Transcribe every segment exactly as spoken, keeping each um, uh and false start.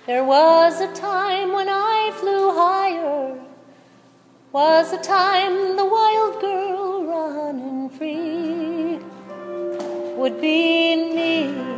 There was a time when I flew higher, was a time the wild girl running free would be me.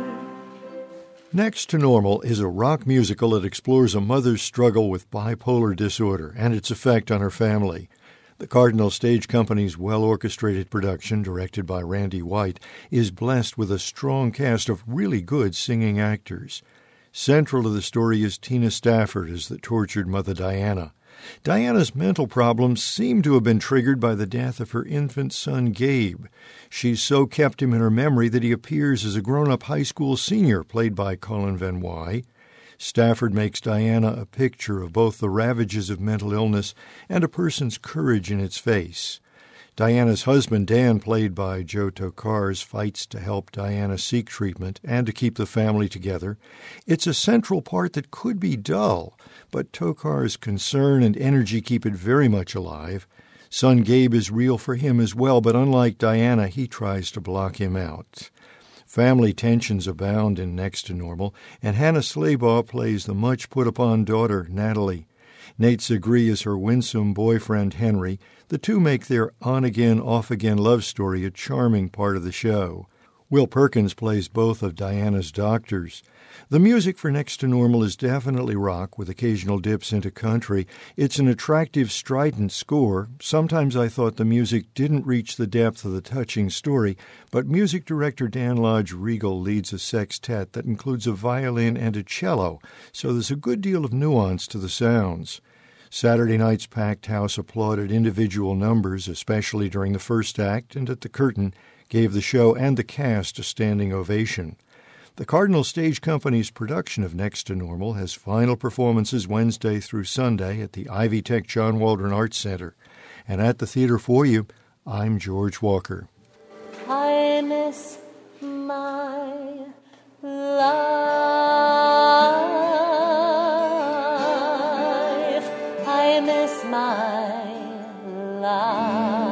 Next to Normal is a rock musical that explores a mother's struggle with bipolar disorder and its effect on her family. The Cardinal Stage Company's well-orchestrated production, directed by Randy White, is blessed with a strong cast of really good singing actors. Central to the story is Tina Stafford as the tortured mother Diana. Diana's mental problems seem to have been triggered by the death of her infant son, Gabe. She's so kept him in her memory that he appears as a grown-up high school senior, played by Colin Van Wy. Stafford makes Diana a picture of both the ravages of mental illness and a person's courage in its face. Diana's husband, Dan, played by Joe Tokars, fights to help Diana seek treatment and to keep the family together. It's a central part that could be dull, but Tokars' concern and energy keep it very much alive. Son Gabe is real for him as well, but unlike Diana, he tries to block him out. Family tensions abound in Next to Normal, and Hannah Slaybaugh plays the much-put-upon daughter, Natalie. Nate Segree is her winsome boyfriend, Henry. The two make their on-again, off-again love story a charming part of the show. Will Perkins plays both of Diana's doctors. The music for Next to Normal is definitely rock, with occasional dips into country. It's an attractive, strident score. Sometimes I thought the music didn't reach the depth of the touching story, but music director Dan Lodge Regal leads a sextet that includes a violin and a cello, so there's a good deal of nuance to the sounds. Saturday night's packed house applauded individual numbers, especially during the first act, and at the curtain gave the show and the cast a standing ovation. The Cardinal Stage Company's production of Next to Normal has final performances Wednesday through Sunday at the Ivy Tech John Waldron Arts Center. And at the theater for you, I'm George Walker. I miss my life. I miss my life.